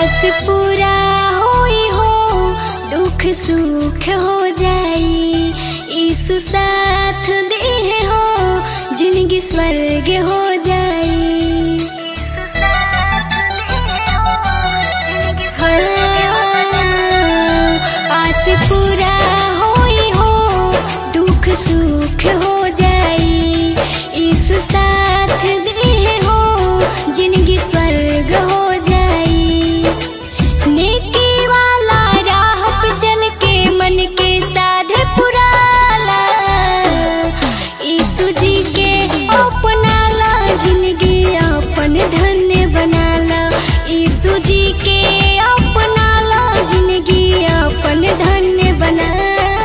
आस पूरा होई हो, दुख सुख हो जाई, यीशु साथ दे हो, जिंदगी स्वर्ग हो जाई। आस पूरा होई हो, दुख सुख हो जाई, यीशु साथ दे हो, जिंदगी स्वर्ग हो जाई। नेकी वाला राह पे चल के मन के साध पुराला, यीशु जी के अपनाला, जिंदगी अपन धन्य बनाला, यीशु जी के अपनाला, जिंदगी अपन धन्य बनाला।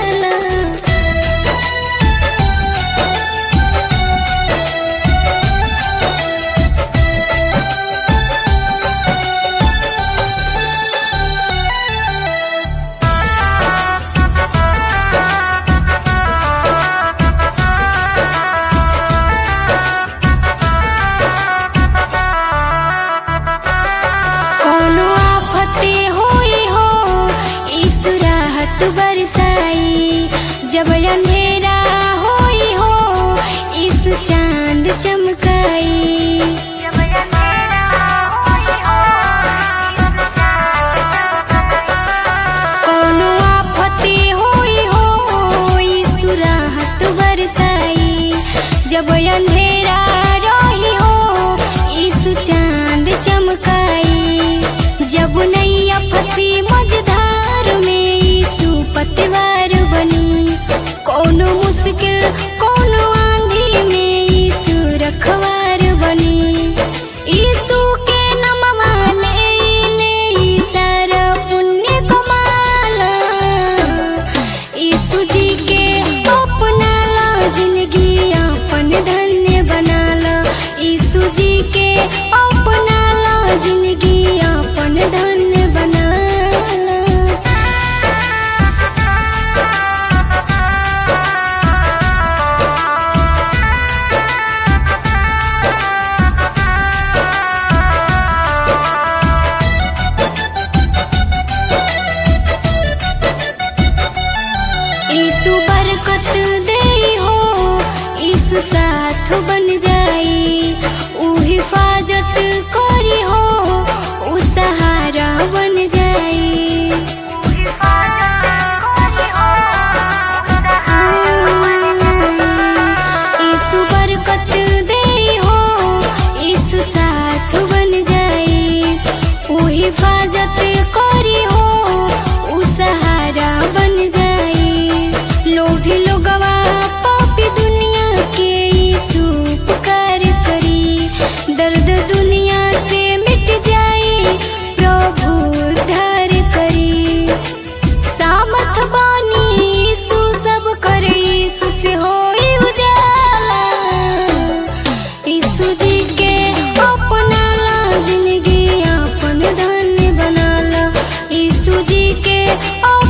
कोनो आफते होई हो, यीशु राहत बरसाई, जब अंधेरा होई हो, यीशु चांद चमकाई। कोनो आफते होई हो, यीशु राहत बरसाई, जब अंधेरा रही हो, यीशु चांद चमकाई। जब नैया फंसी मझधार में, यीशु पतवार बनी, कोनो मुश्किल कोनो आंधी में, यीशु रखवार बनी। यीशु के नमवा ले ले सारा पुण्य कमाला, यीशु जी के अपनाला, जिंदगी अपन धन्य बनाला, यीशु जी के अपनाला, जिंदगी अपन धन्य बनाला। यीशु बरकत दे हो, यीशु साथ बन जाई, ऊ हिफाजत करी हो, ऊ सहारा बन जाई। यीशु बरकत दे हो, यीशु साथ बन जाई, ऊ हिफाजत करी हो, ऊ सहारा बन जाई। लोभी लोगवा पापी दुनिया के यीशु पुकार करी, दर्द दुनिया से मिट जाई, प्रभु उद्धार करी। सामर्थ बानी यीशु सब करे, यीशु से होई उजाला, यीशु जी के अपनाला, जिंदगी अपन धन्य बनाला, यीशु जी के